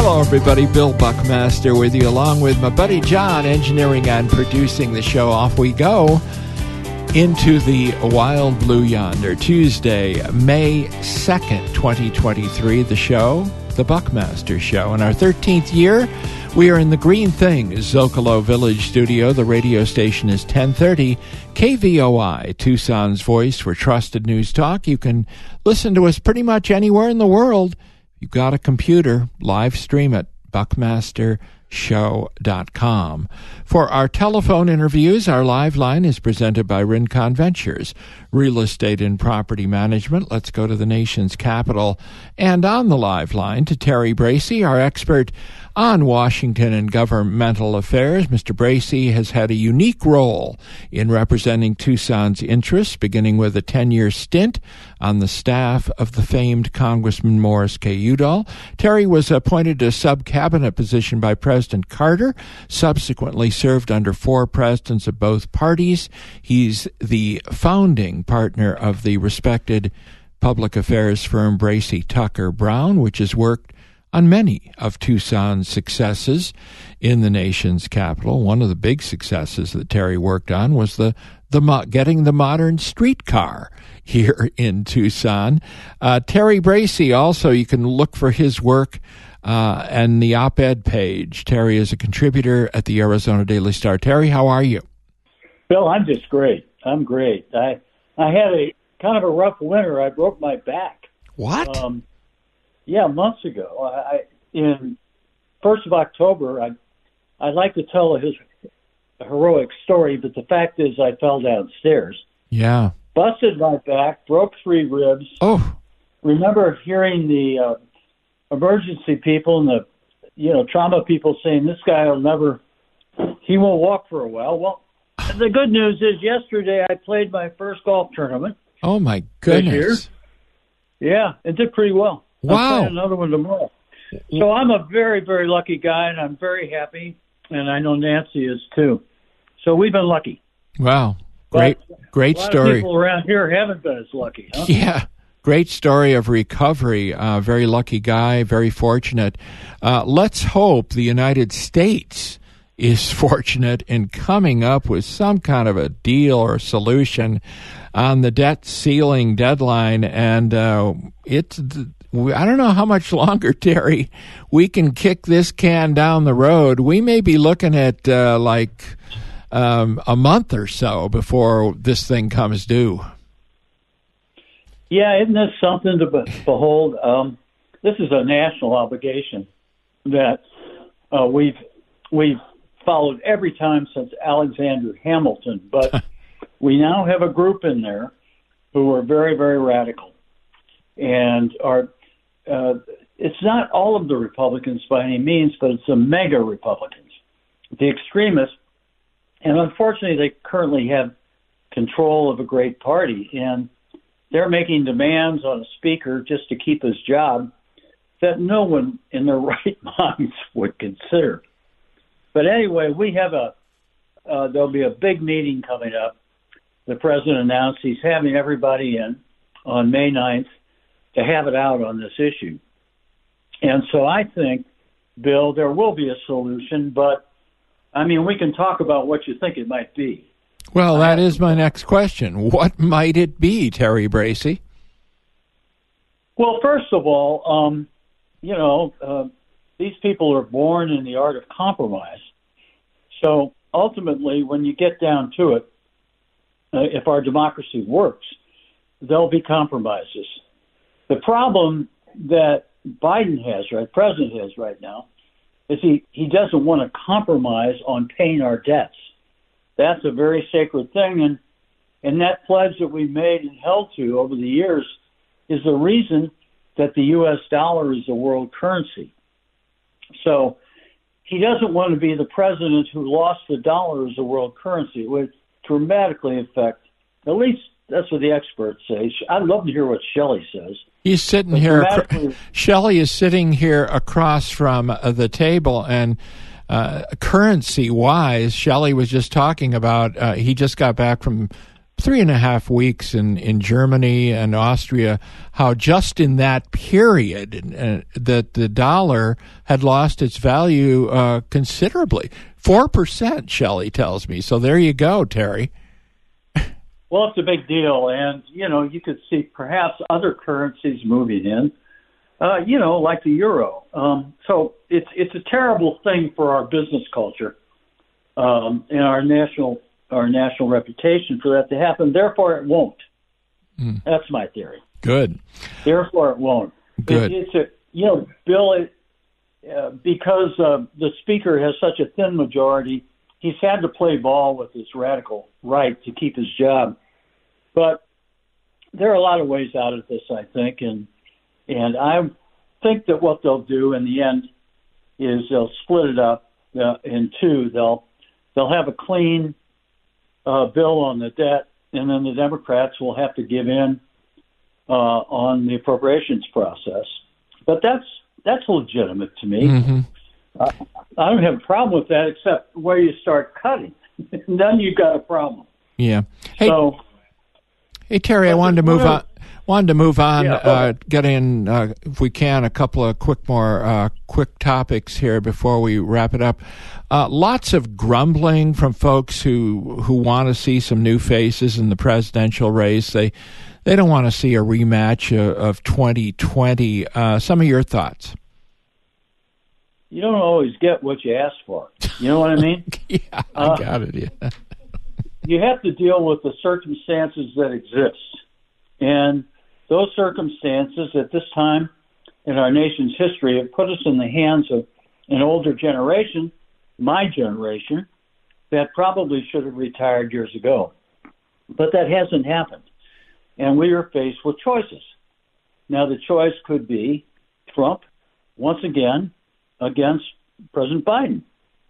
Hello, everybody. Bill Buckmaster with you, along with my buddy John, engineering and producing the show. Off we go into the wild blue yonder. Tuesday, May 2nd, 2023, the show, The Buckmaster Show. In our 13th year, we are in the Green Thing Zocalo Village studio. The radio station is 1030 KVOI, Tucson's voice for trusted news talk. You can listen to us pretty much anywhere in the world. You've got a computer, live stream it, buckmastershow.com. For our telephone interviews, our live line is presented by Rincon Ventures, real estate and property management. Let's go to the nation's capital and on the live line to Terry Bracey, our expert on Washington and governmental affairs. Mr. Bracey has had a unique role in representing Tucson's interests, beginning with a 10-year stint on the staff of the famed Congressman Morris K. Udall. Terry was appointed to a sub-cabinet position by President Carter, subsequently served under 4 presidents of both parties. He's the founding partner of the respected public affairs firm Bracey Tucker Brown, which has worked on many of Tucson's successes in the nation's capital. One of the big successes that Terry worked on was getting the modern streetcar here in Tucson. Terry Bracey, also, you can look for his work and the op-ed page. Terry is a contributor at the Arizona Daily Star. Terry, how are you? Bill, I'm just great. I'm great. I had a kind of a rough winter. I broke my back. What? Yeah, months ago. In 1st of October, I'd like to tell his heroic story, but the fact is I fell downstairs. Yeah. Busted my back, broke 3 ribs. Oh. Remember hearing the emergency people and the trauma people saying, this guy he won't walk for a while. Well, the good news is yesterday I played my first golf tournament. Oh, my goodness. Yeah, it did pretty well. Wow. I'll play another one tomorrow. So I'm a very, very lucky guy, and I'm very happy, and I know Nancy is too. So we've been lucky. Wow. Great story. A lot of people around here haven't been as lucky, huh? Yeah. Great story of recovery. Very lucky guy, very fortunate. Let's hope the United States is fortunate in coming up with some kind of a deal or solution on the debt ceiling deadline. And I don't know how much longer, Terry, we can kick this can down the road. We may be looking at a month or so before this thing comes due. Yeah, isn't this something to behold? This is a national obligation that we've followed every time since Alexander Hamilton. But we now have a group in there who are very, very radical and are. It's not all of the Republicans by any means, but it's the mega Republicans, the extremists. And unfortunately, they currently have control of a great party. And they're making demands on a speaker just to keep his job that no one in their right minds would consider. But anyway, we have there'll be a big meeting coming up. The president announced he's having everybody in on May 9th to have it out on this issue. And so I think, Bill, there will be a solution, but, I mean, we can talk about what you think it might be. Well, that is my next question. What might it be, Terry Bracey? Well, first of all, these people are born in the art of compromise. So ultimately, when you get down to it, if our democracy works, there'll be compromises. The problem that President has right now, is he doesn't want to compromise on paying our debts. That's a very sacred thing, and that pledge that we made and held to over the years is the reason that the U.S. dollar is the world currency. So he doesn't want to be the president who lost the dollar as a world currency. It would dramatically affect, at least that's what the experts say. I'd love to hear what Shelley says. He's sitting here. Shelley is sitting here across from the table, and currency-wise, Shelley was just talking about. He just got back from 3.5 weeks in Germany and Austria, how just in that period that the dollar had lost its value considerably. 4%, Shelley tells me. So there you go, Terry. Well, it's a big deal. And, you could see perhaps other currencies moving in, like the euro. So it's a terrible thing for our business culture and our national reputation for that to happen. Therefore, it won't. That's my theory. Good. Therefore, it won't. Good. Bill, because the speaker has such a thin majority, he's had to play ball with this radical right to keep his job. But there are a lot of ways out of this, I think, and I think that what they'll do in the end is they'll split it up in two. They'll have a clean bill on the debt, and then the Democrats will have to give in on the appropriations process. But that's legitimate to me. Mm-hmm. I don't have a problem with that, except where you start cutting. Then you've got a problem. Yeah. Hey, Terry, I wanted to move on. Yeah, get in, if we can, a couple of quick topics here before we wrap it up. Lots of grumbling from folks who want to see some new faces in the presidential race. They don't want to see a rematch of 2020. Some of your thoughts? You don't always get what you ask for. You know what I mean? Yeah, I got it. Yeah. You have to deal with the circumstances that exist. And those circumstances at this time in our nation's history have put us in the hands of an older generation, my generation, that probably should have retired years ago. But that hasn't happened. And we are faced with choices. Now, the choice could be Trump, once again, against President Biden.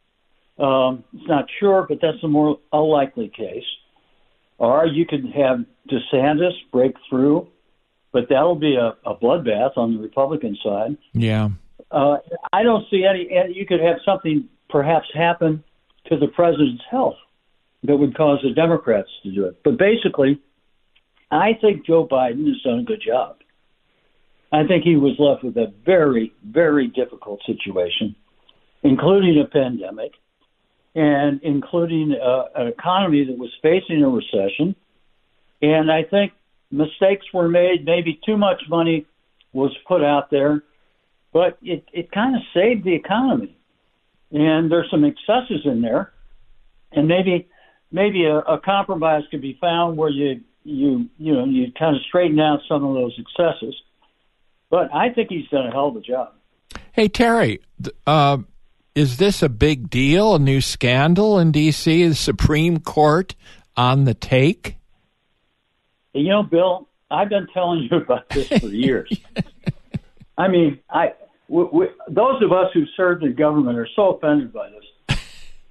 It's not sure, but that's a likely case. Or you could have DeSantis break through, but that'll be a bloodbath on the Republican side. Yeah. I don't see any. You could have something perhaps happen to the president's health that would cause the Democrats to do it. But basically, I think Joe Biden has done a good job. I think he was left with a very, very difficult situation, including a pandemic and including an economy that was facing a recession. And I think mistakes were made. Maybe too much money was put out there, but it kind of saved the economy. And there's some excesses in there. And maybe a compromise could be found where you kind of straighten out some of those excesses. But I think he's done a hell of a job. Hey, Terry, is this a big deal, a new scandal in D.C., the Supreme Court on the take? Bill, I've been telling you about this for years. I mean, those of us who served in government are so offended by this.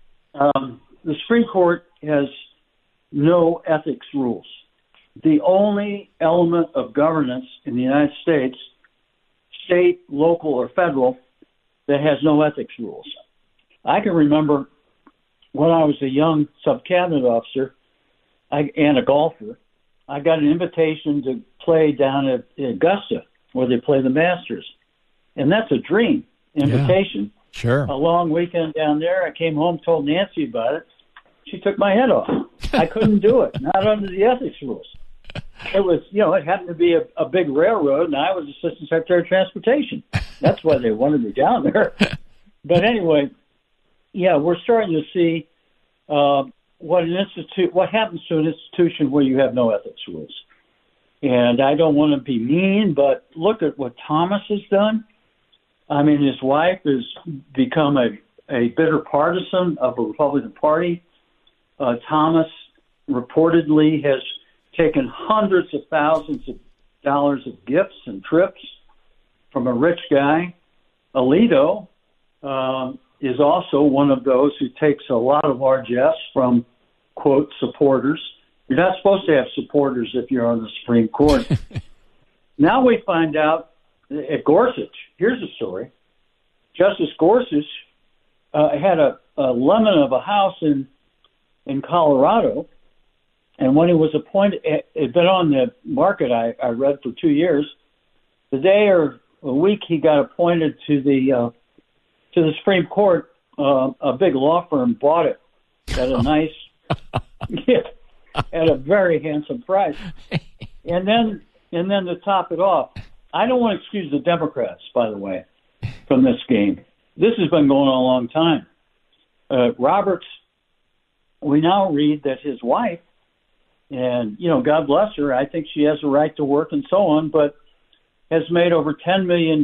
The Supreme Court has no ethics rules. The only element of governance in the United States, state, local, or federal, that has no ethics rules. I can remember when I was a young sub-cabinet officer and a golfer, I got an invitation to play down at Augusta, where they play the Masters. And that's a dream invitation. Yeah, sure. A long weekend down there. I came home, told Nancy about it. She took my head off. I couldn't do it, not under the ethics rules. It was, it happened to be a big railroad, and I was Assistant Secretary of Transportation. That's why they wanted me down there. But anyway, we're starting to see what happens to an institution where you have no ethics rules. And I don't want to be mean, but look at what Thomas has done. I mean, his wife has become a bitter partisan of the Republican Party. Thomas reportedly has taken hundreds of thousands of dollars of gifts and trips from a rich guy. Alito is also one of those who takes a lot of largesse from, quote, supporters. You're not supposed to have supporters if you're on the Supreme Court. Now we find out at Gorsuch, here's a story. Justice Gorsuch had a lemon of a house in Colorado, And when he was appointed, it had been on the market, I read, for 2 years. The day or a week he got appointed to the Supreme Court, a big law firm bought it at a nice, at a very handsome price. And then to top it off, I don't want to excuse the Democrats, by the way, from this game. This has been going on a long time. Roberts, we now read that his wife, and, God bless her, I think she has a right to work and so on, but has made over $10 million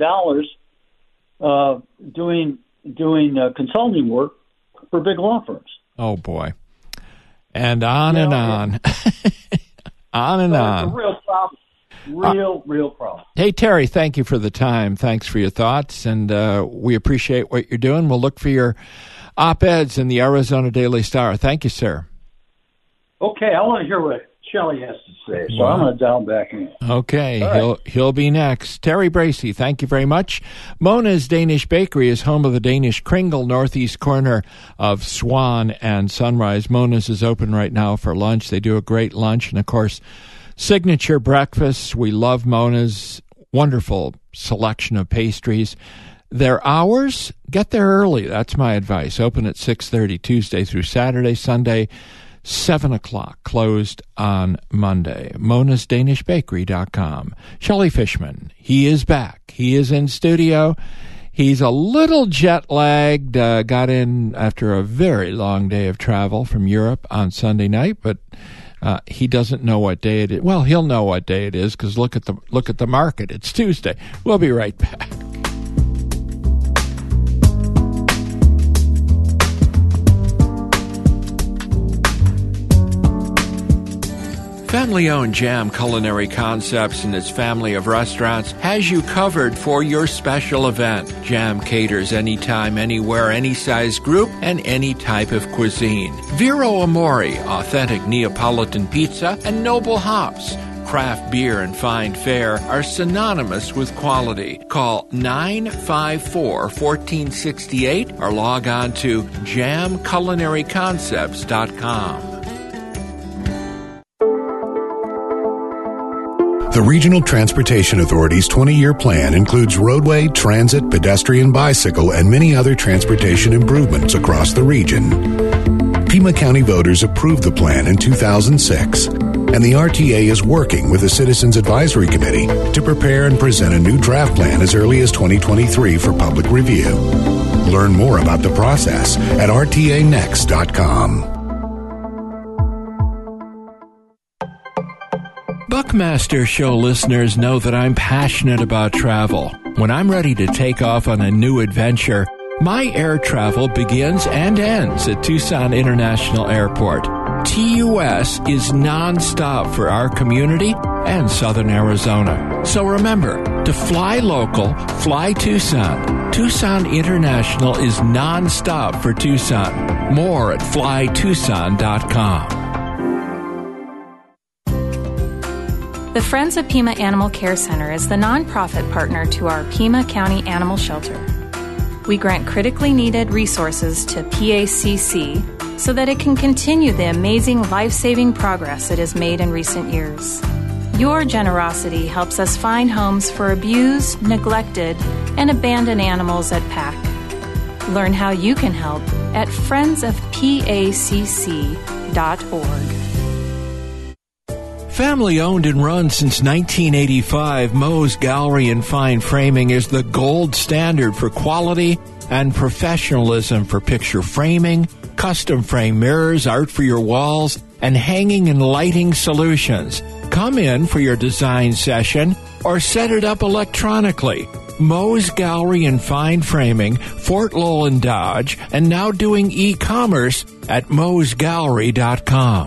doing consulting work for big law firms. Oh, boy. And on and on. On and on. It's a real problem. Real problem. Hey, Terry, thank you for the time. Thanks for your thoughts, and we appreciate what you're doing. We'll look for your op-eds in the Arizona Daily Star. Thank you, sir. Okay, I want to hear what Shelley has to say, so I'm going to dial back in. Okay, right. He'll be next. Terry Bracey, thank you very much. Mona's Danish Bakery is home of the Danish Kringle, northeast corner of Swan and Sunrise. Mona's is open right now for lunch. They do a great lunch, and, of course, signature breakfasts. We love Mona's. Wonderful selection of pastries. Their hours, get there early. That's my advice. Open at 6:30 Tuesday through Saturday, Sunday 7 o'clock, closed on Monday. MonasDanishBakery.com. Shelley Fishman, he is back. He is in studio. He's a little jet-lagged, got in after a very long day of travel from Europe on Sunday night, but he doesn't know what day it is. Well, he'll know what day it is because look at the market. It's Tuesday. We'll be right back. Family-owned Jam Culinary Concepts and its family of restaurants has you covered for your special event. Jam caters anytime, anywhere, any size group, and any type of cuisine. Vero Amore, authentic Neapolitan pizza, and Noble Hops. Craft beer and fine fare are synonymous with quality. Call 954-1468 or log on to jamculinaryconcepts.com. The Regional Transportation Authority's 20-year plan includes roadway, transit, pedestrian, bicycle, and many other transportation improvements across the region. Pima County voters approved the plan in 2006, and the RTA is working with the Citizens Advisory Committee to prepare and present a new draft plan as early as 2023 for public review. Learn more about the process at rtanext.com. Buckmaster Show listeners know that I'm passionate about travel. When I'm ready to take off on a new adventure, my air travel begins and ends at Tucson International Airport. TUS is nonstop for our community and Southern Arizona. So remember, to fly local, fly Tucson. Tucson International is nonstop for Tucson. More at flytucson.com. The Friends of Pima Animal Care Center is the nonprofit partner to our Pima County Animal Shelter. We grant critically needed resources to PACC so that it can continue the amazing life-saving progress it has made in recent years. Your generosity helps us find homes for abused, neglected, and abandoned animals at PAC. Learn how you can help at friendsofpacc.org. Family owned and run since 1985, Moe's Gallery and Fine Framing is the gold standard for quality and professionalism for picture framing, custom frame mirrors, art for your walls, and hanging and lighting solutions. Come in for your design session or set it up electronically. Moe's Gallery and Fine Framing, Fort Lowell and Dodge, and now doing e-commerce at moesgallery.com.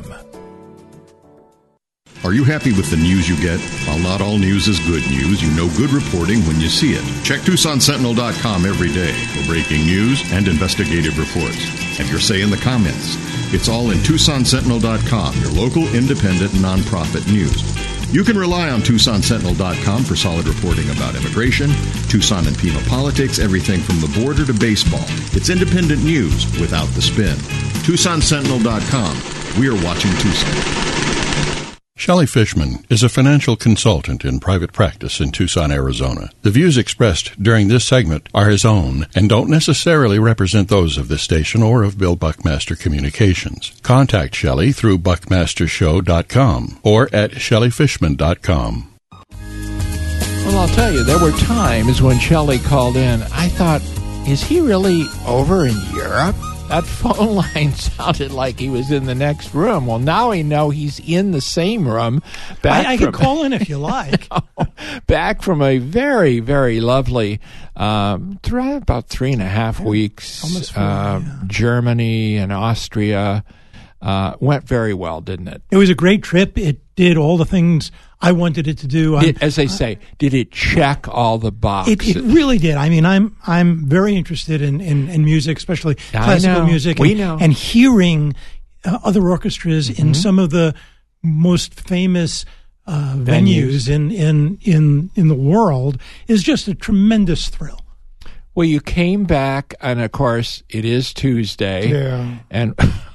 Are you happy with the news you get? While not all news is good news, you know good reporting when you see it. Check TucsonSentinel.com every day for breaking news and investigative reports. Have your say in the comments. It's all in TucsonSentinel.com, your local independent nonprofit news. You can rely on TucsonSentinel.com for solid reporting about immigration, Tucson and Pima politics, everything from the border to baseball. It's independent news without the spin. TucsonSentinel.com. We are watching Tucson. Shelley Fishman is a financial consultant in private practice in Tucson, Arizona. The views expressed during this segment are his own and don't necessarily represent those of this station or of Bill Buckmaster Communications. Contact Shelley through buckmastershow.com or at shelleyfishman.com. Well, I'll tell you, there were times when Shelley called in, I thought, is he really over in Europe? That phone line sounded like he was in the next room. Well, now we know he's in the same room. I can call in if you like. Back from a very, very lovely, about 3.5 weeks, almost 4, yeah. Germany and Austria. Went very well, didn't it? It was a great trip. It did all the things I wanted it to do. As they say, did it check all the boxes? It really did. I mean, I'm very interested in music, especially classical music. And hearing other orchestras in some of the most famous venues in the world is just a tremendous thrill. Well, you came back, and of course, it is Tuesday. Yeah. And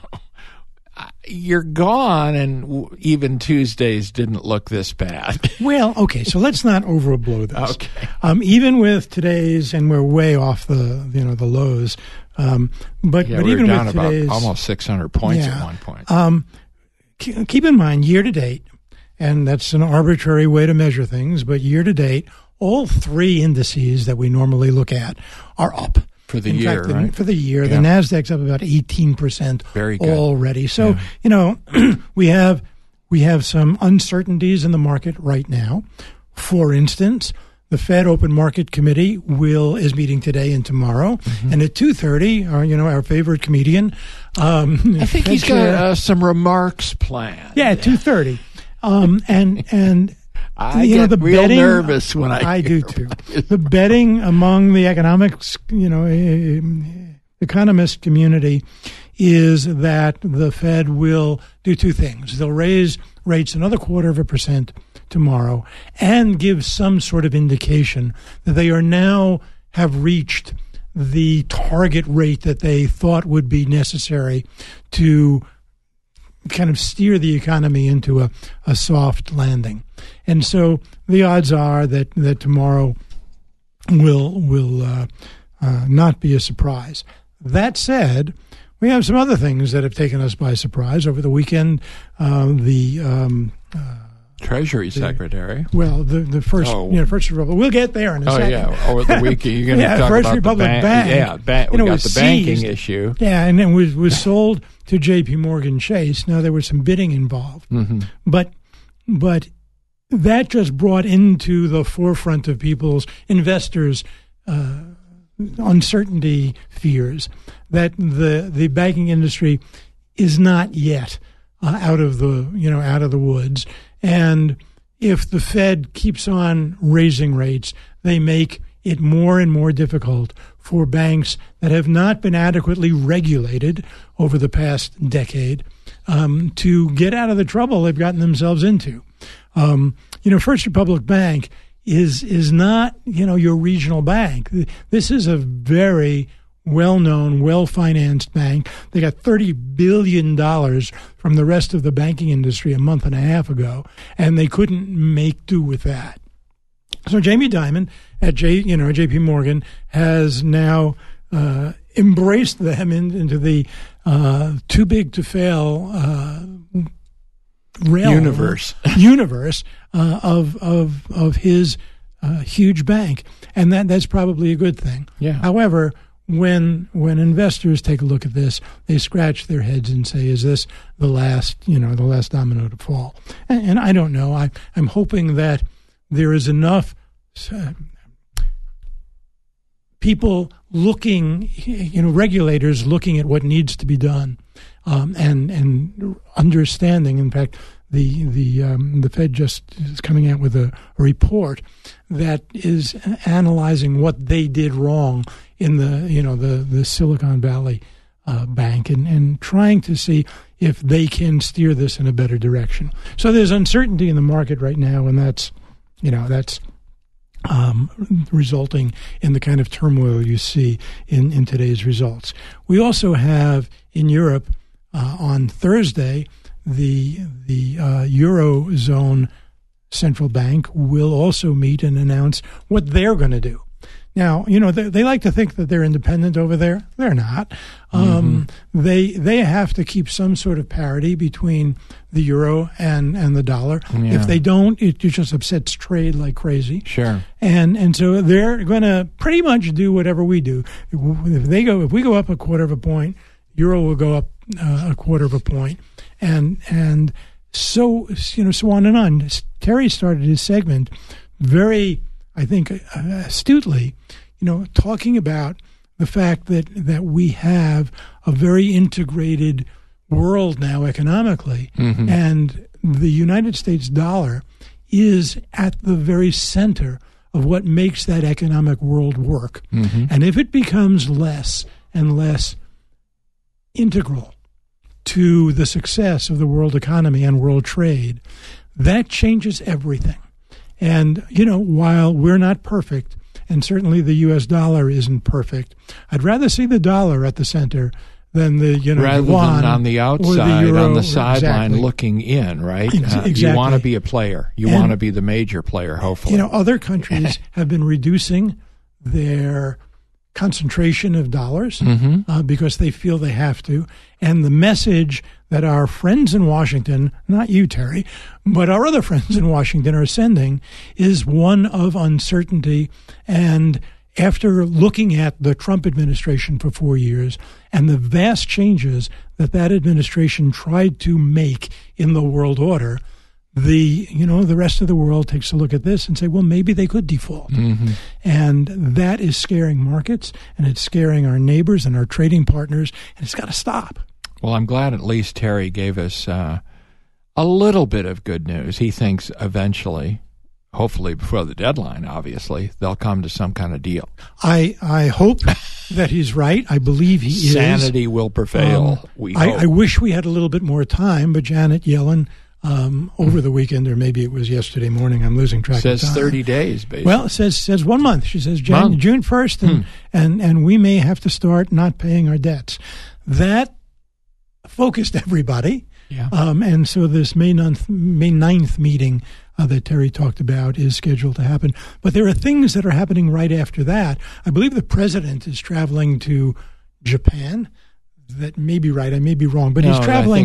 you're gone, and even Tuesdays didn't look this bad. Well, okay, so let's not overblow this. Okay. Even with today's, and we're way off the lows. But we even were down with today's, about almost 600 points at one point. Keep in mind, year to date, and that's an arbitrary way to measure things, but year to date, all three indices that we normally look at are up. For the year, right? For the year. Yeah. The NASDAQ's up about 18% Very good. already. So, we have some uncertainties in the market right now. For instance, the Fed Open Market Committee is meeting today and tomorrow. Mm-hmm. And at 2:30, our favorite comedian. I think he's got some remarks planned. Yeah, at 2:30. And I get real nervous when I do too. The betting among the economist community is that the Fed will do two things. They'll raise rates another 0.25% tomorrow and give some sort of indication that they are now have reached the target rate that they thought would be necessary to kind of steer the economy into a soft landing. And so the odds are that tomorrow will not be a surprise. That said, we have some other things that have taken us by surprise. Over the weekend, the Treasury Secretary. The First Republic. We'll get there in a second. Oh, yeah. Over the weekend, you're going to talk First about Republic the Bank. Yeah, we got the banking issue. Yeah, and then was sold to J.P. Morgan Chase. Now, there was some bidding involved. Mm-hmm. But that just brought into the forefront of investors' uncertainty fears that the banking industry is not yet out of the woods. And if the Fed keeps on raising rates, they make it more and more difficult for banks that have not been adequately regulated over the past decade to get out of the trouble they've gotten themselves into. First Republic Bank is not, your regional bank. This is a very well-known, well-financed bank. They got $30 billion from the rest of the banking industry a month and a half ago, and they couldn't make do with that. So Jamie Dimon at J.P. Morgan has now embraced them into the too big to fail realm, universe of his huge bank, and that's probably a good thing. Yeah. However, when investors take a look at this, they scratch their heads and say, "Is this the last domino to fall?" And I don't know. I'm hoping that there is enough people looking, regulators looking at what needs to be done, and understanding. In fact, the Fed just is coming out with a report that is analyzing what they did wrong in the Silicon Valley Bank and trying to see if they can steer this in a better direction. So there's uncertainty in the market right now, and that's resulting in the kind of turmoil you see in today's results. We also have in Europe on Thursday, the Eurozone Central Bank will also meet and announce what they're going to do. Now, they like to think that they're independent over there. They're not. They have to keep some sort of parity between the euro and the dollar. Yeah. If they don't, it just upsets trade like crazy. Sure. And so they're going to pretty much do whatever we do. If we go up a quarter of a point, euro will go up a quarter of a point, and so on and on. Terry started his segment very, I think, astutely, talking about the fact that we have a very integrated world now economically, and the United States dollar is at the very center of what makes that economic world work. And if it becomes less and less integral to the success of the world economy and world trade, that changes everything. And, while we're not perfect, and certainly the U.S. dollar isn't perfect, I'd rather see the dollar at the center than the, rather yuan than on the outside, on the sideline looking in, right? Exactly. You want to be a player. You want to be the major player, hopefully. Other countries have been reducing their concentration of dollars because they feel they have to. And the message that our friends in Washington, not you, Terry, but our other friends in Washington are sending is one of uncertainty. And after looking at the Trump administration for 4 years and the vast changes that administration tried to make in the world order, the rest of the world takes a look at this and say, well, maybe they could default. And that is scaring markets, and it's scaring our neighbors and our trading partners, and it's got to stop. Well, I'm glad at least Terry gave us a little bit of good news. He thinks eventually, hopefully before the deadline, obviously, they'll come to some kind of deal. I hope that he's right. I believe he is. Sanity will prevail, we hope. I wish we had a little bit more time, but Janet Yellen, over the weekend, or maybe it was yesterday morning, I'm losing track of time. Says 30 days, basically. Well, it says 1 month. She says June 1st, and we may have to start not paying our debts. That focused everybody. Yeah. And so this May 9th meeting that Terry talked about is scheduled to happen. But there are things that are happening right after that. I believe the president is traveling to Japan. That may be right. I may be wrong. But he's traveling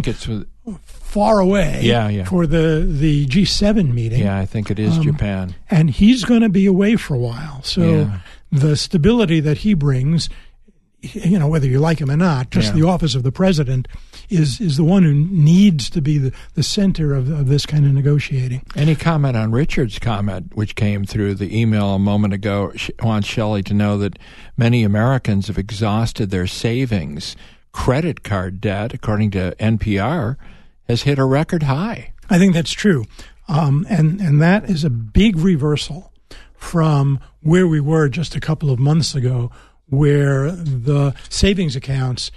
far away for the G7 meeting. Yeah, I think it is Japan. And he's going to be away for a while. So the stability that he brings, whether you like him or not, just the office of the president is the one who needs to be the center of this kind of negotiating. Any comment on Richard's comment, which came through the email a moment ago, wants Shelley to know that many Americans have exhausted their savings. Credit card debt, according to NPR, has hit a record high. I think that's true. And that is a big reversal from where we were just a couple of months ago, where the savings accounts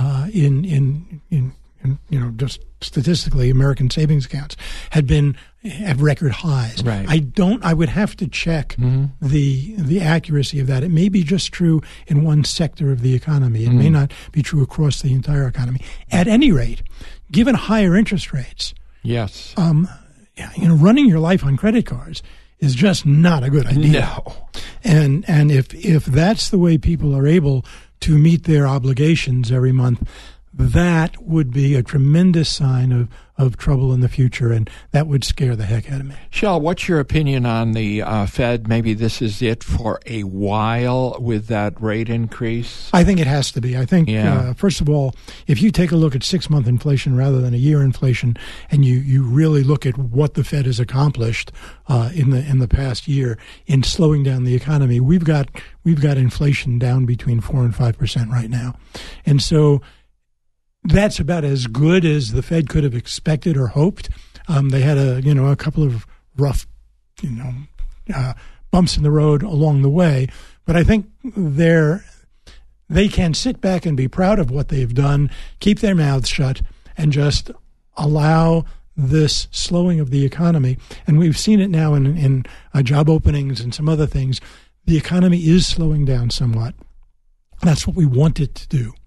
just statistically, American savings accounts had been at record highs. Right. I would have to check the accuracy of that. It may be just true in one sector of the economy. It may not be true across the entire economy. At any rate, given higher interest rates, yes, running your life on credit cards is just not a good idea. No. And if that's the way people are able to meet their obligations every month, that would be a tremendous sign of trouble in the future, and that would scare the heck out of me. Shell, what's your opinion on the Fed? Maybe this is it for a while with that rate increase? I think it has to be. I think, first of all, if you take a look at 6-month inflation rather than a year inflation, and you really look at what the Fed has accomplished in the past year in slowing down the economy, we've got inflation down between 4% and 5% right now. And so that's about as good as the Fed could have expected or hoped. They had a couple of rough, bumps in the road along the way, but I think they can sit back and be proud of what they've done, keep their mouths shut, and just allow this slowing of the economy. And we've seen it now in job openings and some other things. The economy is slowing down somewhat. That's what we want it to do.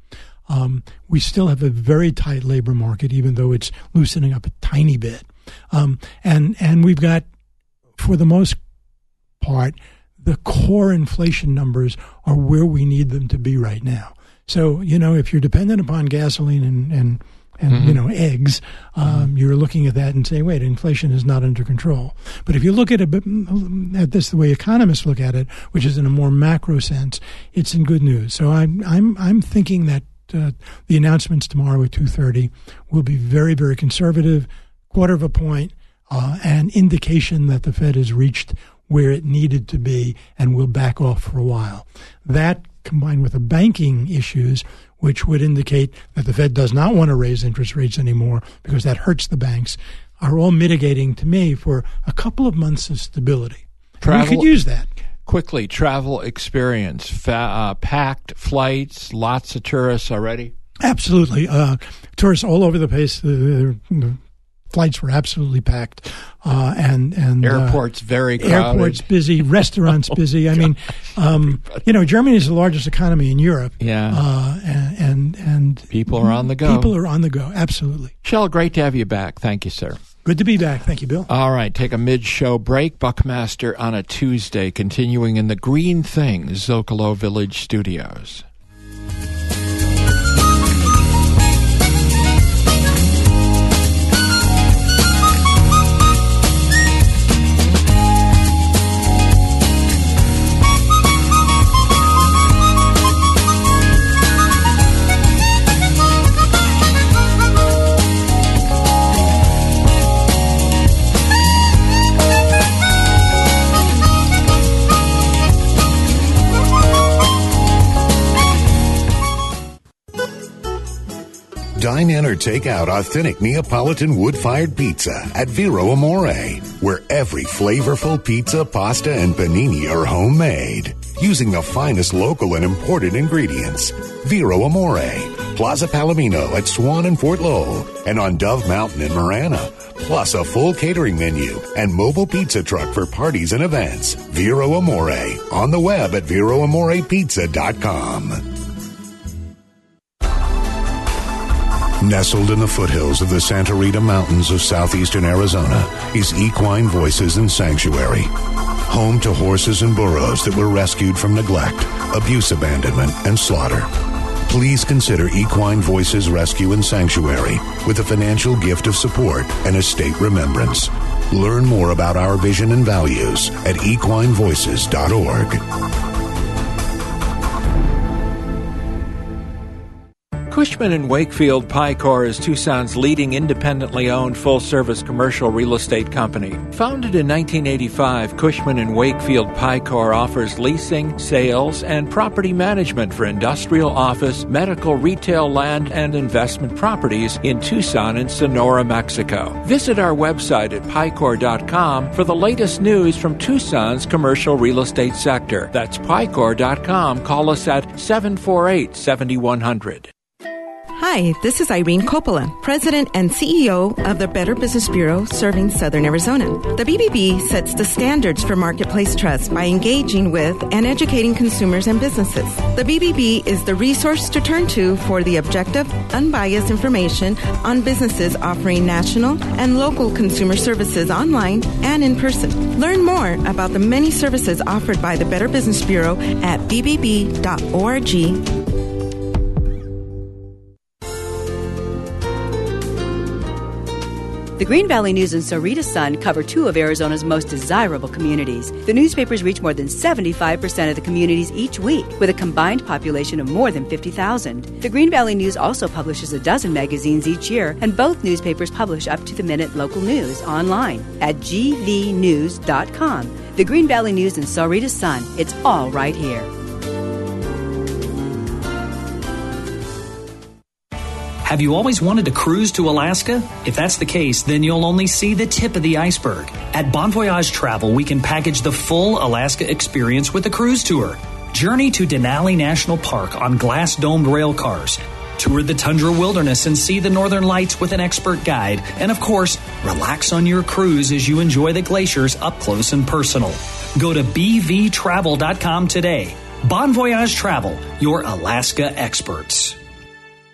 We still have a very tight labor market, even though it's loosening up a tiny bit. And we've got, for the most part, the core inflation numbers are where we need them to be right now. So, if you're dependent upon gasoline and eggs, you're looking at that and saying, wait, inflation is not under control. But if you look at this the way economists look at it, which is in a more macro sense, it's in good news. So I'm thinking that the announcements tomorrow at 2:30 will be very, very conservative, 1/4 point, an indication that the Fed has reached where it needed to be and will back off for a while. That, combined with the banking issues, which would indicate that the Fed does not want to raise interest rates anymore because that hurts the banks, are all mitigating to me for a couple of months of stability. We could use that. Quickly, travel experience, packed flights, lots of tourists already? Absolutely. Tourists all over the place. The flights were absolutely packed, and airports very crowded. Airports busy, restaurants busy. I mean, Germany is the largest economy in Europe. Yeah, and people are on the go. People are on the go. Absolutely. Shell, great to have you back. Thank you, sir. Good to be back. Thank you, Bill. All right, take a mid-show break. Buckmaster on a Tuesday, continuing in the Green Things Zocalo Village Studios. Dine in or take out authentic Neapolitan wood-fired pizza at Vero Amore, where every flavorful pizza, pasta, and panini are homemade, using the finest local and imported ingredients. Vero Amore, Plaza Palomino at Swan and Fort Lowell, and on Dove Mountain in Marana, plus a full catering menu and mobile pizza truck for parties and events. Vero Amore, on the web at VeroAmorePizza.com. Nestled in the foothills of the Santa Rita Mountains of southeastern Arizona is Equine Voices and Sanctuary, home to horses and burros that were rescued from neglect, abuse, abandonment, and slaughter. Please consider Equine Voices Rescue and Sanctuary with a financial gift of support and estate remembrance. Learn more about our vision and values at equinevoices.org. Cushman & Wakefield Picor is Tucson's leading independently owned full-service commercial real estate company. Founded in 1985, Cushman & Wakefield Picor offers leasing, sales, and property management for industrial, office, medical, retail, land, and investment properties in Tucson and Sonora, Mexico. Visit our website at Picor.com for the latest news from Tucson's commercial real estate sector. That's Picor.com. Call us at 748-7100. Hi, this is Irene Coppola, President and CEO of the Better Business Bureau serving Southern Arizona. The BBB sets the standards for marketplace trust by engaging with and educating consumers and businesses. The BBB is the resource to turn to for the objective, unbiased information on businesses offering national and local consumer services online and in person. Learn more about the many services offered by the Better Business Bureau at bbb.org. The Green Valley News and Sahuarita Sun cover two of Arizona's most desirable communities. The newspapers reach more than 75% of the communities each week, with a combined population of more than 50,000. The Green Valley News also publishes a dozen magazines each year, and both newspapers publish up-to-the-minute local news online at gvnews.com. The Green Valley News and Sahuarita Sun, it's all right here. Have you always wanted to cruise to Alaska? If that's the case, then you'll only see the tip of the iceberg. At Bon Voyage Travel, we can package the full Alaska experience with a cruise tour. Journey to Denali National Park on glass-domed rail cars. Tour the tundra wilderness and see the northern lights with an expert guide. And of course, relax on your cruise as you enjoy the glaciers up close and personal. Go to bvtravel.com today. Bon Voyage Travel, your Alaska experts.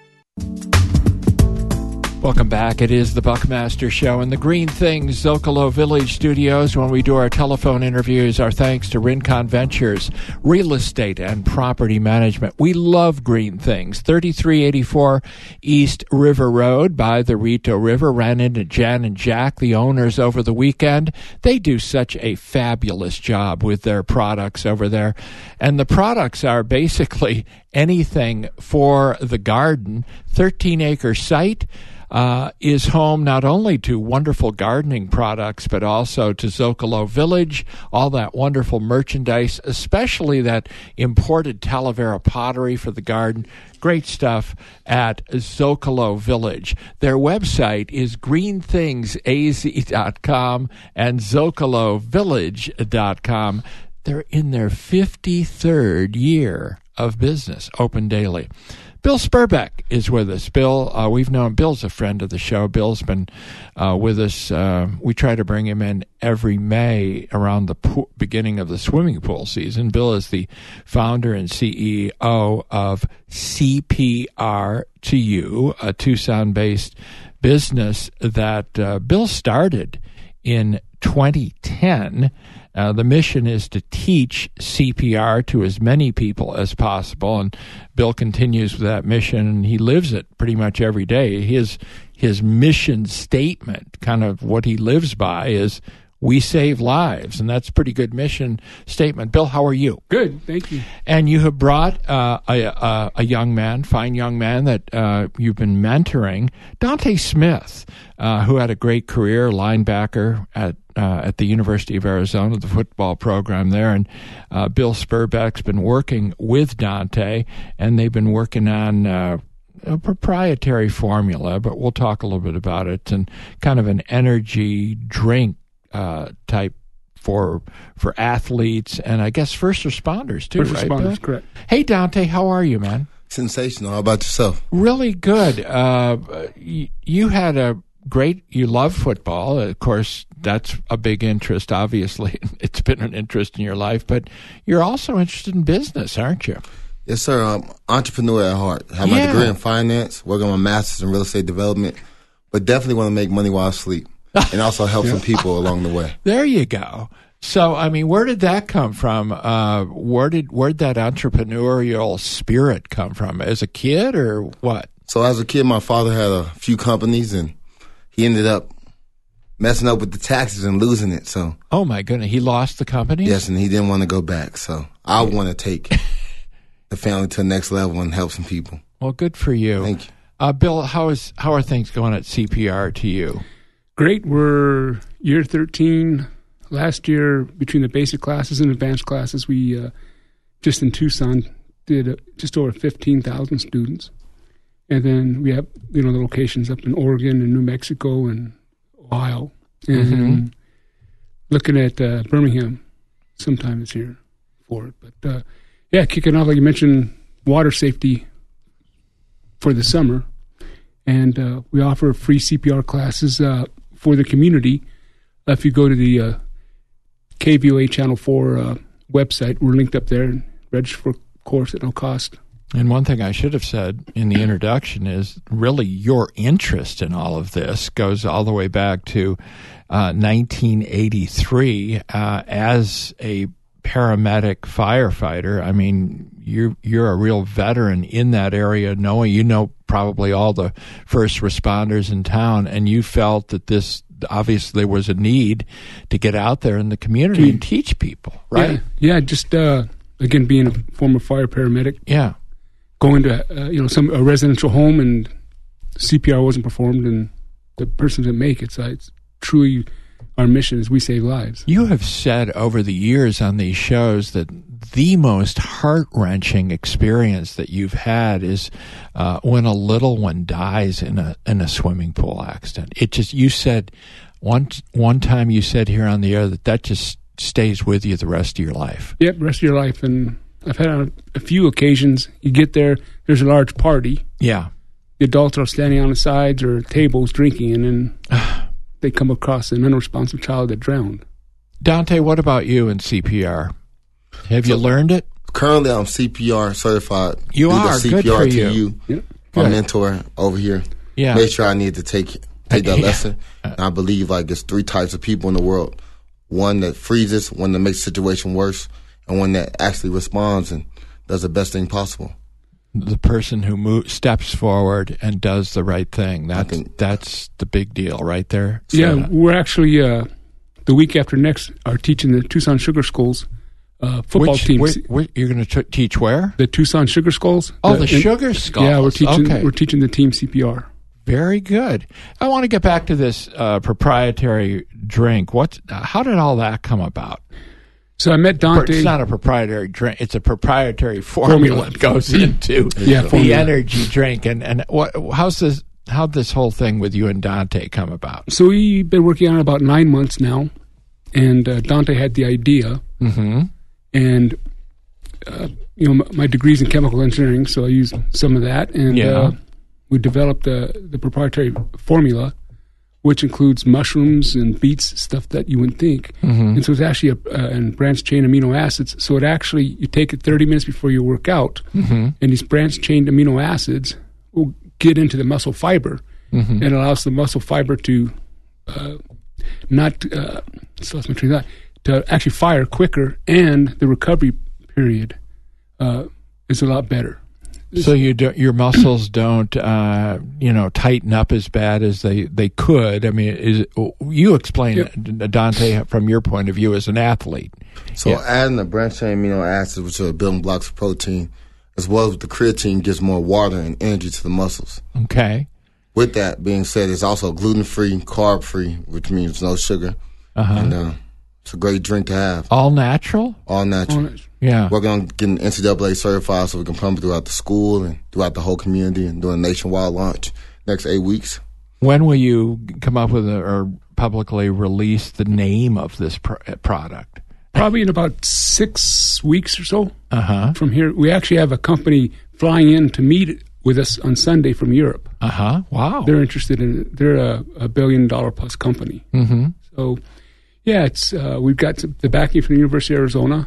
Welcome back. It is the Buckmaster Show in the Green Things Zocalo Village studios. When we do our telephone interviews, our thanks to Rincon Ventures, real estate and property management. We love Green Things. 3384 East River Road by the Rito River. Ran into Jan and Jack, the owners, over the weekend. They do such a fabulous job with their products over there. And the products are basically anything for the garden. 13-acre site. Is home not only to wonderful gardening products, but also to Zocalo Village, all that wonderful merchandise, especially that imported Talavera pottery for the garden. Great stuff at Zocalo Village. Their website is greenthingsaz.com and zocalovillage.com. They're in their 53rd year of business, open daily. Bill Spurbeck is with us. Bill, we've known Bill's a friend of the show. Bill's been with us. We try to bring him in every May around the beginning of the swimming pool season. Bill is the founder and CEO of CPR2U, a Tucson-based business that Bill started in 2010. The mission is to teach CPR to as many people as possible, and Bill continues with that mission, and he lives it pretty much every day. His mission statement, kind of what he lives by, is we save lives, and that's a pretty good mission statement. Bill, how are you? Good, thank you. And you have brought a young man, fine young man that you've been mentoring, Dante Smith, who had a great career, linebacker at the University of Arizona, the football program there. And Bill Spurbeck's been working with Dante, and they've been working on a proprietary formula, but we'll talk a little bit about it, and kind of an energy drink type for athletes and I guess first responders too, first right, responders, Bill? Correct. Hey, Dante, how are you, man? Sensational. How about yourself? Really good. You had you love football. Of course, that's a big interest, obviously. It's been an interest in your life, but you're also interested in business, aren't you? Yes, sir. I'm entrepreneur at heart. I have my degree in finance, working on my master's in real estate development, but definitely want to make money while I sleep and also help some people along the way. There you go. So, I mean, where did that come from? Where'd that entrepreneurial spirit come from? As a kid or what? So as a kid, my father had a few companies, and he ended up messing up with the taxes and losing it. So, oh my goodness, he lost the company? Yes, and he didn't want to go back. So I want to take the family to the next level and help some people. Well, good for you. Thank you. Bill, how are things going at CPR2U? Great. We're year 13. Last year, between the basic classes and advanced classes, we just in Tucson did just over 15,000 students. And then we have, the locations up in Oregon and New Mexico and Ohio. And looking at Birmingham sometime this year for it. But, kicking off, like you mentioned, water safety for the summer. And we offer free CPR classes for the community. If you go to the KVOA Channel 4 website, we're linked up there, and register for a course at no cost. And one thing I should have said in the introduction is really your interest in all of this goes all the way back to 1983 as a paramedic firefighter. I mean, you're a real veteran in that area, knowing probably all the first responders in town, and you felt that this obviously there was a need to get out there in the community and teach people, right? Yeah, just again, being a former fire paramedic. Yeah. Going to a residential home and CPR wasn't performed and the person didn't make it. So it's truly our mission is we save lives. You have said over the years on these shows that the most heart-wrenching experience that you've had is when a little one dies in a swimming pool accident. You said one time you said here on the air that just stays with you the rest of your life. Yep, rest of your life. And I've had on a few occasions, you get there, there's a large party. Yeah. The adults are standing on the sides or tables drinking, and then they come across an unresponsive child that drowned. Dante, what about you in CPR? Have you learned it? Currently, I'm CPR certified. You are. Good for you. My mentor over here. made sure I needed to take that lesson. And I believe like there's 3 types of people in the world: one that freezes, one that makes the situation worse, and one that actually responds and does the best thing possible. The person who steps forward and does the right thing. That's the big deal right there. So, yeah, we're actually the week after next are teaching the Tucson Sugar Skulls football teams. You're going to teach where? The Tucson Sugar Skulls. Oh, the Sugar Skulls. Yeah, we're teaching the team CPR. Very good. I want to get back to this proprietary drink. How did all that come about? So I met Dante. It's not a proprietary drink. It's a proprietary formula that goes into the energy drink. And how'd this whole thing with you and Dante come about? So we've been working on it about 9 months now, and Dante had the idea. Mm-hmm. And my degree's in chemical engineering, so I used some of that, and we developed the proprietary formula, which includes mushrooms and beets, stuff that you wouldn't think. Mm-hmm. And so it's actually and branched-chain amino acids. So it actually, you take it 30 minutes before you work out, mm-hmm. and these branched-chain amino acids will get into the muscle fiber, mm-hmm. and it allows the muscle fiber to to actually fire quicker, and the recovery period is a lot better. So your muscles don't, tighten up as bad as they could. I mean, you explain, Dante, from your point of view as an athlete. So adding the branched-chain amino acids, which are building blocks of protein, as well as the creatine, gives more water and energy to the muscles. Okay. With that being said, it's also gluten-free, carb-free, which means no sugar. Uh-huh. And it's a great drink to have. All natural? All natural. Yeah. We're going to get NCAA certified so we can pump it throughout the school and throughout the whole community and do a nationwide launch next 8 weeks. When will you come up with or publicly release the name of this product? Probably in about 6 weeks or so. Uh-huh. From here. We actually have a company flying in to meet with us on Sunday from Europe. Uh-huh. Wow. They're interested in it. They're a $1 billion plus company. Mm-hmm. So, yeah, it's we've got the backing from the University of Arizona,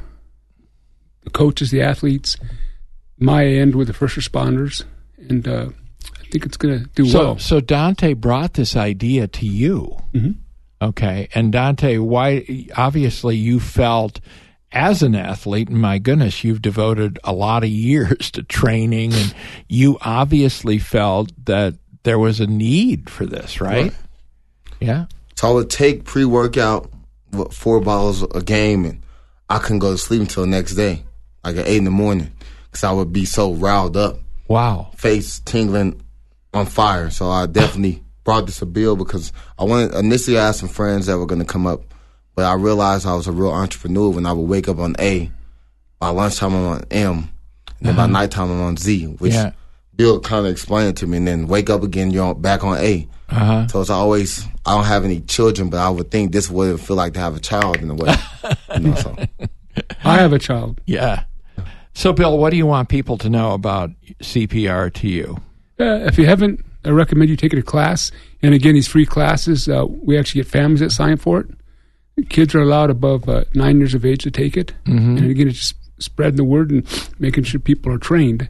the coaches, the athletes, my end with the first responders, and I think it's going to do well. So Dante brought this idea to you. Mm-hmm. Okay. And Dante, why? Obviously, you felt as an athlete, and my goodness, you've devoted a lot of years to training, and you obviously felt that there was a need for this, right? Yeah. So I would take pre-workout, 4 bottles a game, and I couldn't go to sleep until the next day, like at 8 in the morning, because I would be so riled up. Wow. Face tingling, on fire. So I definitely brought this a bill because initially I had some friends that were going to come up, but I realized I was a real entrepreneur when I would wake up on A, by lunchtime I'm on M, and then by nighttime I'm on Z, which Bill kind of explained it to me, and then wake up again, you're back on A. So it's always, I don't have any children, but I would think this would feel like to have a child in a way. So. I have a child. Yeah. So, Bill, what do you want people to know about CPR to you? If you haven't, I recommend you take a class. And again, these free classes, we actually get families that sign for it. Kids are allowed above 9 years of age to take it. Mm-hmm. And again, it's just spreading the word and making sure people are trained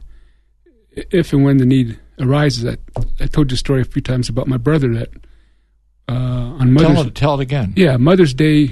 if and when the need arises. I told you a story a few times about my brother that on Mother's Tell it again. Yeah, Mother's Day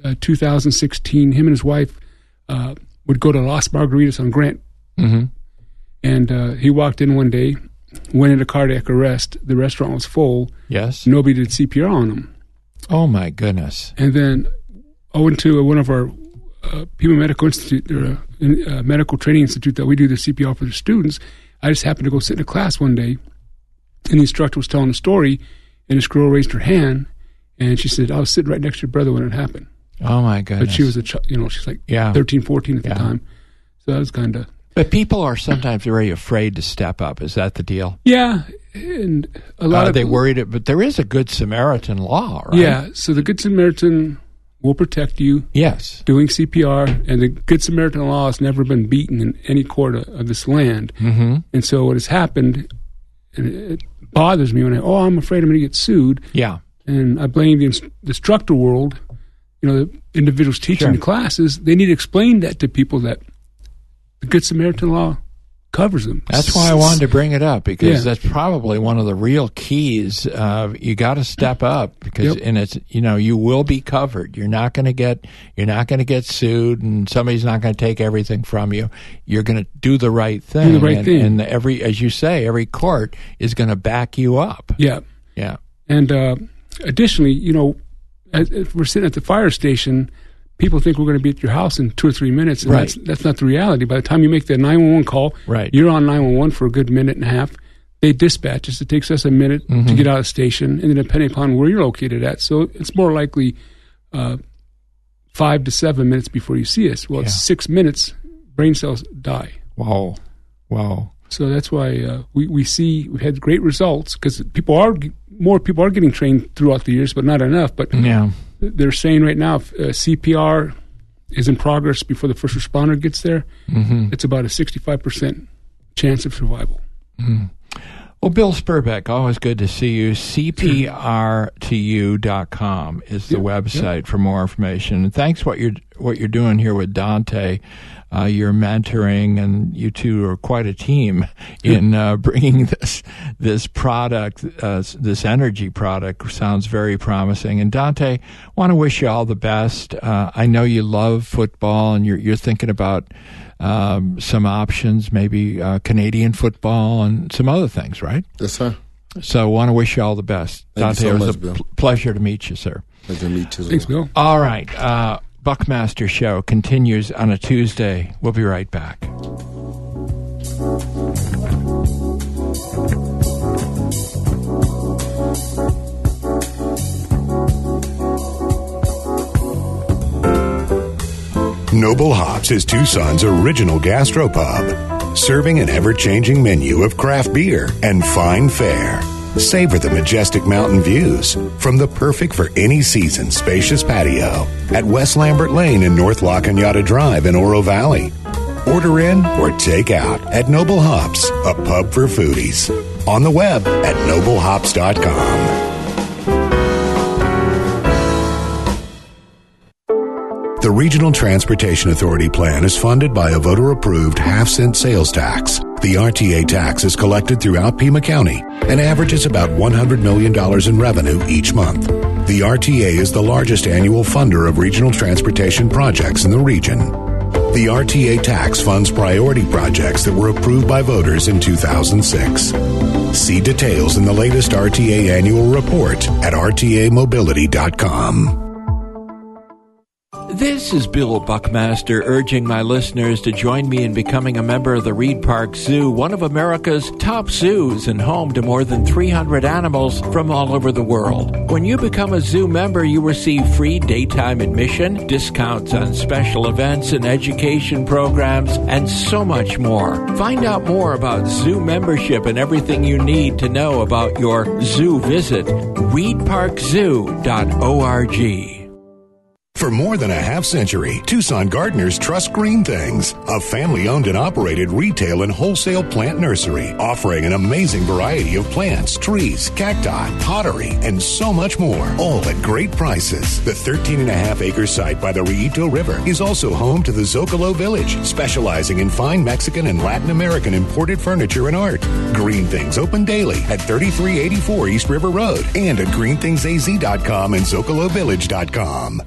2016, him and his wife would go to Las Margaritas on Grant. Mm-hmm. And he walked in one day, went into cardiac arrest. The restaurant was full. Yes. Nobody did CPR on him. Oh, my goodness. And then I went to one of our Pima Medical Institute, or a medical training institute that we do the CPR for the students. I just happened to go sit in a class one day, and the instructor was telling a story, and this girl raised her hand, and she said, I was sitting right next to your brother when it happened. Oh, my goodness. But she was she's like 13, 14 at the time. So that was kind of... But people are sometimes very afraid to step up. Is that the deal? Yeah, and a lot of... They worried, but there is a Good Samaritan law, right? Yeah, so the Good Samaritan will protect you. Yes. Doing CPR, and the Good Samaritan law has never been beaten in any court of this land. Mm-hmm. And so what has happened, and it bothers me when I'm afraid I'm going to get sued. Yeah. And I blame the instructor world, the individuals teaching the classes. They need to explain that to people that the Good Samaritan law covers them. That's why I wanted to bring it up, because that's probably one of the real keys. You got to step up, because and it's you will be covered. You're not going to get sued, and somebody's not going to take everything from you. You're going to do the right thing. And as you say, every court is going to back you up. Yeah. And additionally, if we're sitting at the fire station, people think we're going to be at your house in 2 or 3 minutes, and that's not the reality. By the time you make the 911 call, you're on 911 for a good minute and a half. They dispatch us. It takes us a minute to get out of the station, and then depending upon where you're located at. So it's more likely 5 to 7 minutes before you see us. Well, it's 6 minutes, brain cells die. Wow. So that's why we've had great results, because more people are getting trained throughout the years, but not enough. But they're saying right now, if CPR is in progress before the first responder gets there, it's about a 65% chance of survival. Well, Bill Spurbeck, always good to see you. CPRTU.com is the website for more information. And thanks what you're doing here with Dante. You're mentoring, and you two are quite a team in bringing this product, this energy product. Sounds very promising. And Dante, want to wish you all the best. I know you love football, and you're thinking about some options, maybe Canadian football and some other things, right? Yes, sir. So want to wish you all the best. Thank Dante, you so it was much, a pleasure to meet you, sir. Pleasure to meet you as well. Thanks, Bill. All right. Buckmaster Show continues on a Tuesday. We'll be right back. Noble Hops is Tucson's original gastropub, serving an ever-changing menu of craft beer and fine fare. Savor the majestic mountain views from the perfect for any season spacious patio at West Lambert Lane and North La Cañada Drive in Oro Valley. Order in or take out at Noble Hops, a pub for foodies. On the web at noblehops.com. The Regional Transportation Authority plan is funded by a voter-approved half-cent sales tax. The RTA tax is collected throughout Pima County and averages about $100 million in revenue each month. The RTA is the largest annual funder of regional transportation projects in the region. The RTA tax funds priority projects that were approved by voters in 2006. See details in the latest RTA annual report at rtamobility.com. This is Bill Buckmaster urging my listeners to join me in becoming a member of the Reed Park Zoo, one of America's top zoos and home to more than 300 animals from all over the world. When you become a zoo member, you receive free daytime admission, discounts on special events and education programs, and so much more. Find out more about zoo membership and everything you need to know about your zoo visit. reedparkzoo.org. For more than a half century, Tucson gardeners trust Green Things, a family-owned and operated retail and wholesale plant nursery, offering an amazing variety of plants, trees, cacti, pottery, and so much more, all at great prices. The 13.5-acre site by the Rillito River is also home to the Zocalo Village, specializing in fine Mexican and Latin American imported furniture and art. Green Things open daily at 3384 East River Road and at greenthingsaz.com and zocalovillage.com.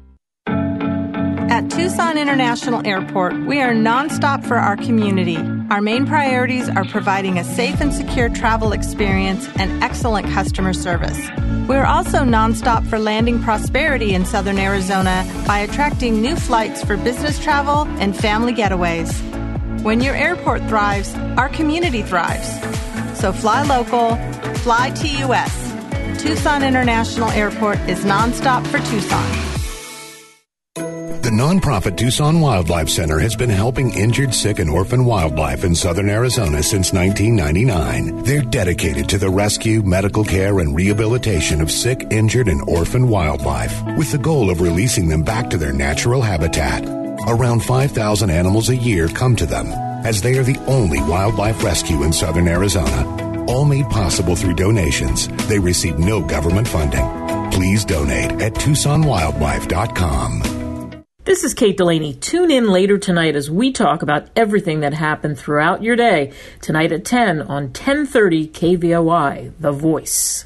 At Tucson International Airport, we are nonstop for our community. Our main priorities are providing a safe and secure travel experience and excellent customer service. We are also nonstop for landing prosperity in Southern Arizona by attracting new flights for business travel and family getaways. When your airport thrives, our community thrives. So fly local, fly TUS. Tucson International Airport is nonstop for Tucson. The nonprofit Tucson Wildlife Center has been helping injured, sick, and orphan wildlife in southern Arizona since 1999. They're dedicated to the rescue, medical care, and rehabilitation of sick, injured, and orphan wildlife, with the goal of releasing them back to their natural habitat. Around 5,000 animals a year come to them, as they are the only wildlife rescue in southern Arizona. All made possible through donations. They receive no government funding. Please donate at TucsonWildlife.com. This is Kate Delaney. Tune in later tonight as we talk about everything that happened throughout your day. Tonight at 10 on 1030 KVOI, The Voice.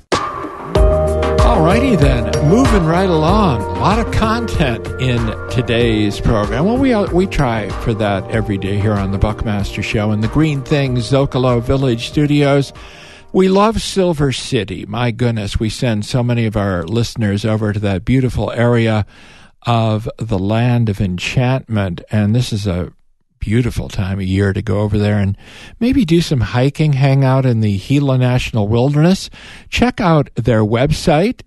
Alrighty then, moving right along. A lot of content in today's program. Well, we try for that every day here on the Buckmaster Show in the Green Things Zocalo Village Studios. We love Silver City. My goodness, we send so many of our listeners over to that beautiful area of the Land of Enchantment, and this is a beautiful time of year to go over there and maybe do some hiking, hang out in the Gila National Wilderness. Check out their website,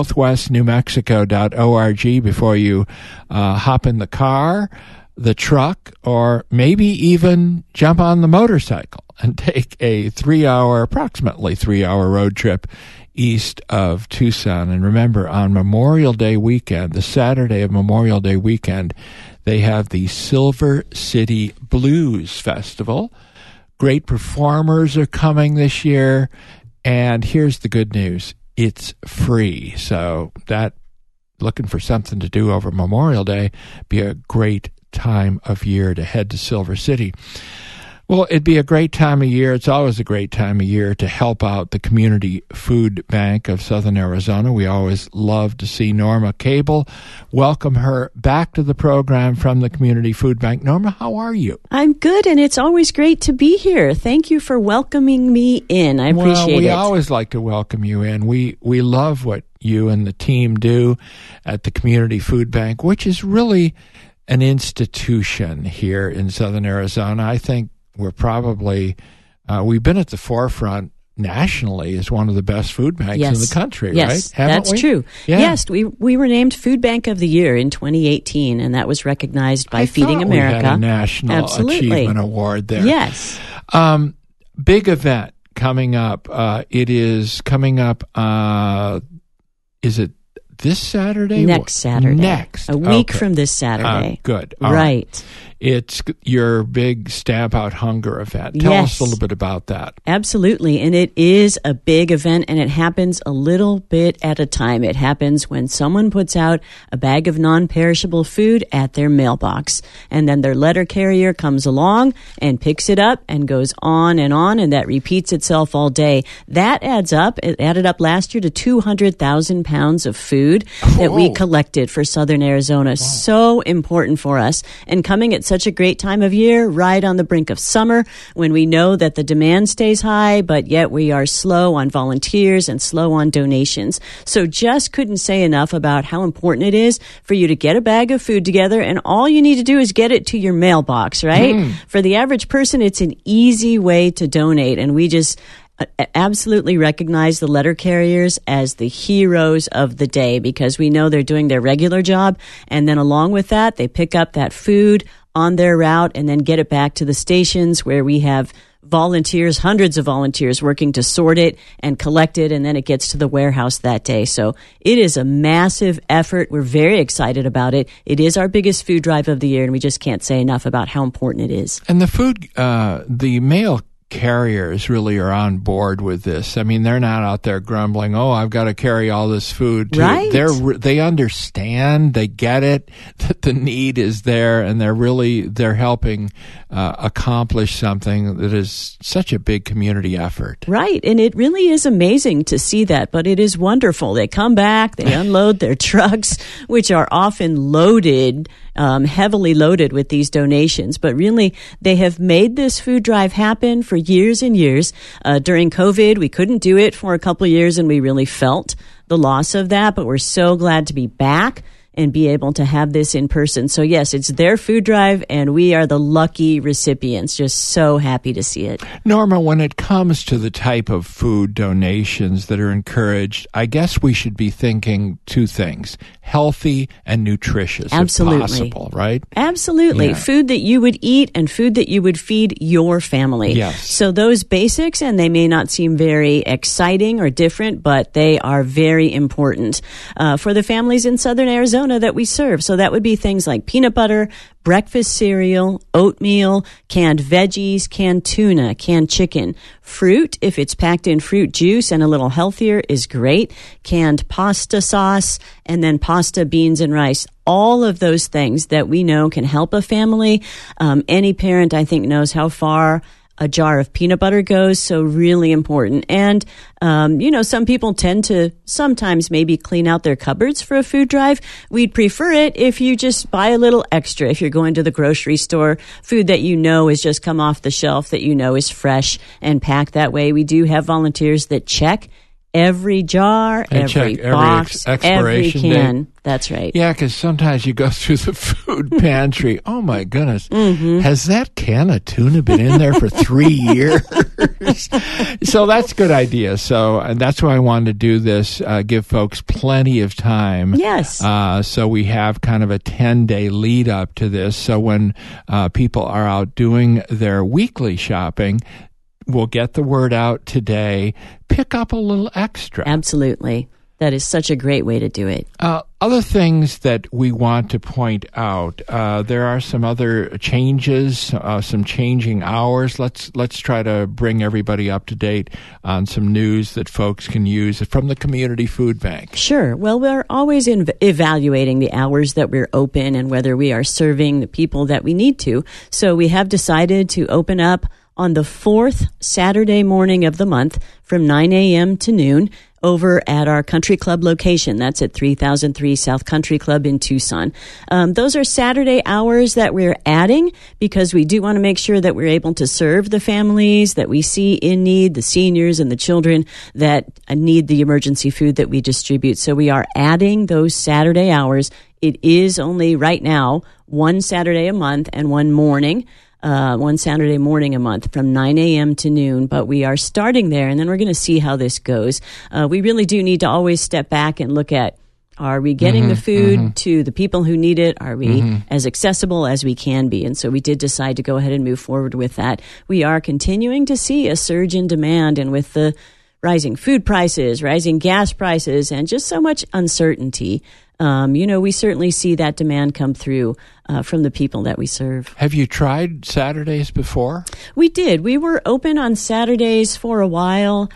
southwestnewmexico.org, before you hop in the car, the truck, or maybe even jump on the motorcycle and take a approximately 3-hour road trip east of Tucson. And remember, on Memorial Day weekend, the Saturday of Memorial Day weekend, they have the Silver City Blues Festival. Great performers are coming this year, and here's the good news. It's free. So that, looking for something to do over Memorial Day, be a great time of year to head to Silver City. Well, it'd be a great time of year. It's always a great time of year to help out the Community Food Bank of Southern Arizona. We always love to see Norma Cable. Welcome her back to the program from the Community Food Bank. Norma, how are you? I'm good, and it's always great to be here. Thank you for welcoming me in. I appreciate it. We always like to welcome you in. We love what you and the team do at the Community Food Bank, which is really an institution here in Southern Arizona. I think we're probably, we've been at the forefront nationally as one of the best food banks in the country, right? Yes, that's true. Yeah. Yes, we were named Food Bank of the Year in 2018, and that was recognized by Feeding America. We had a National Achievement Award there. Yes. Big event coming up. It is coming up, is it this Saturday? Next Saturday. Next. A week from this Saturday. Good. All right. It's your big Stamp Out Hunger event. Tell us a little bit about that. Absolutely. And it is a big event, and it happens a little bit at a time. It happens when someone puts out a bag of non-perishable food at their mailbox, and then their letter carrier comes along and picks it up and goes on, and that repeats itself all day. That adds up. It added up last year to 200,000 pounds of food that we collected for Southern Arizona. Wow. So important for us. And coming at such a great time of year, right on the brink of summer, when we know that the demand stays high, but yet we are slow on volunteers and slow on donations. So just couldn't say enough about how important it is for you to get a bag of food together, and all you need to do is get it to your mailbox, right? For the average person, it's an easy way to donate, and we just absolutely recognize the letter carriers as the heroes of the day, because we know they're doing their regular job, and then along with that, they pick up that food on their route and then get it back to the stations where we have volunteers, hundreds of volunteers working to sort it and collect it, and then it gets to the warehouse that day. So it is a massive effort. We're very excited about it. It is our biggest food drive of the year, and we just can't say enough about how important it is. And the food, the mail carriers really are on board with this. I mean, they're not out there grumbling, oh, I've got to carry all this food too. Right. They understand, they get it, that the need is there, and they're helping accomplish something that is such a big community effort. Right, and it really is amazing to see that, but it is wonderful. They come back, they unload their trucks, which are often loaded, heavily loaded with these donations, but really they have made this food drive happen for years and years. During COVID, we couldn't do it for a couple of years, and we really felt the loss of that, but we're so glad to be back and be able to have this in person. So yes, it's their food drive, and we are the lucky recipients. Just so happy to see it. Norma, when it comes to the type of food donations that are encouraged, I guess we should be thinking two things: healthy and nutritious, absolutely, if possible, right? Absolutely. Yeah. Food that you would eat and food that you would feed your family. Yes. So those basics, and they may not seem very exciting or different, but they are very important for the families in Southern Arizona. Arizona that we serve. So that would be things like peanut butter, breakfast cereal, oatmeal, canned veggies, canned tuna, canned chicken. Fruit, if it's packed in fruit juice and a little healthier, is great. Canned pasta sauce, and then pasta, beans, and rice. All of those things that we know can help a family. Any parent, I think, knows how far a jar of peanut butter goes, so really important. And, some people tend to sometimes maybe clean out their cupboards for a food drive. We'd prefer it if you just buy a little extra. If you're going to the grocery store, food that you know has just come off the shelf, that you know is fresh and packed that way. We do have volunteers that check every jar, every box, every can. That's right. Yeah, because sometimes you go through the food pantry. Oh, my goodness. Mm-hmm. Has that can of tuna been in there for 3 years? So that's a good idea. So and that's why I wanted to do this, give folks plenty of time. Yes. So we have kind of a 10-day lead up to this. So when people are out doing their weekly shopping, we'll get the word out today. Pick up a little extra. Absolutely. That is such a great way to do it. Other things that we want to point out, there are some other changes, some changing hours. Let's try to bring everybody up to date on some news that folks can use from the Community Food Bank. Sure. Well, we're always evaluating the hours that we're open and whether we are serving the people that we need to. So we have decided to open up on the fourth Saturday morning of the month from 9 a.m. to noon over at our Country Club location. That's at 3003 South Country Club in Tucson. Those are Saturday hours that we're adding because we do want to make sure that we're able to serve the families that we see in need, the seniors and the children that need the emergency food that we distribute. So we are adding those Saturday hours. It is only right now one Saturday a month and one Saturday morning a month from 9 a.m. to noon, but we are starting there, and then we're going to see how this goes. We really do need to always step back and look at, are we getting the food to the people who need it? Are we as accessible as we can be? And so we did decide to go ahead and move forward with that. We are continuing to see a surge in demand, and with the rising food prices, rising gas prices, and just so much uncertainty, we certainly see that demand come through from the people that we serve. Have you tried Saturdays before? We did. We were open on Saturdays for a while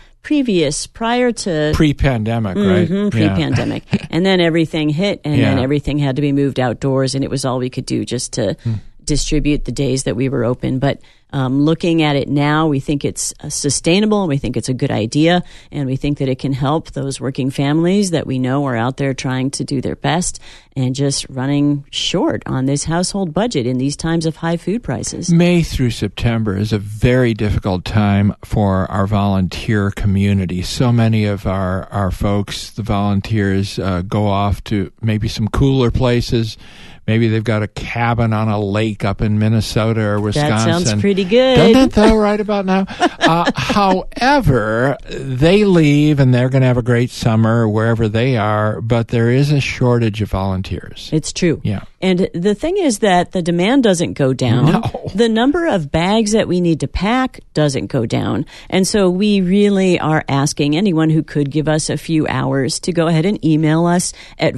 prior to... Pre-pandemic, right? Pre-pandemic. Yeah. And then everything hit, and then everything had to be moved outdoors, and it was all we could do just to distribute the days that we were open. But looking at it now, we think it's sustainable. We think it's a good idea, and we think that it can help those working families that we know are out there trying to do their best and just running short on this household budget in these times of high food prices. May through September is a very difficult time for our volunteer community. So many of our folks, the volunteers, go off to maybe some cooler places. Maybe they've got a cabin on a lake up in Minnesota or Wisconsin. That sounds pretty good. Doesn't it, though, right about now? However, they leave, and they're going to have a great summer wherever they are, but there is a shortage of volunteers. It's true. Yeah. And the thing is that the demand doesn't go down. No. The number of bags that we need to pack doesn't go down. And so we really are asking anyone who could give us a few hours to go ahead and email us at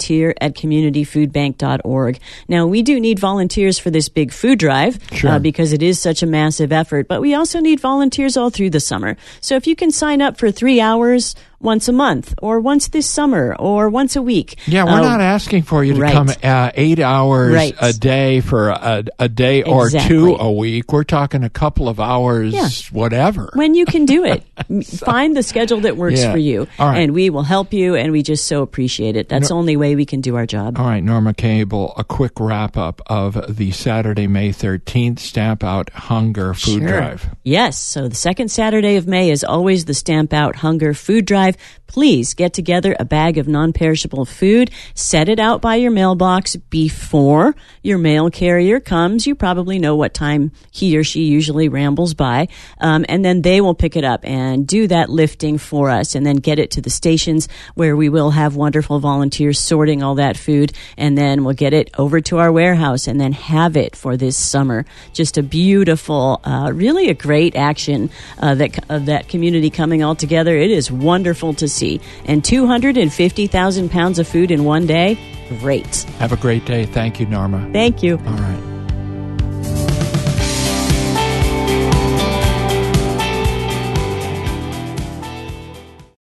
volunteer@communityfoodbank.org. Now, we do need volunteers for this big food drive because it is such a massive effort, but we also need volunteers all through the summer. So if you can sign up for 3 hours once a month or once this summer or once a week. Yeah, we're not asking for you to come 8 hours a day for a day or two a week. We're talking a couple of hours, whatever. When you can do it. Find the schedule that works for you, and we will help you, and we just so appreciate it. That's the only way we can do our job. All right, Norma Cable, a quick wrap-up of the Saturday, May 13th Stamp Out Hunger Food Drive. Yes, so the second Saturday of May is always the Stamp Out Hunger Food Drive. Please get together a bag of non-perishable food, set it out by your mailbox before your mail carrier comes. You probably know what time he or she usually rambles by, and then they will pick it up and do that lifting for us and then get it to the stations where we will have wonderful volunteers sorting all that food, and then we'll get it over to our warehouse and then have it for this summer. Just a beautiful, really a great action of that community coming all together. It is wonderful to see easy. And 250,000 pounds of food in one day? Great. Have a great day. Thank you, Norma. Thank you. All right.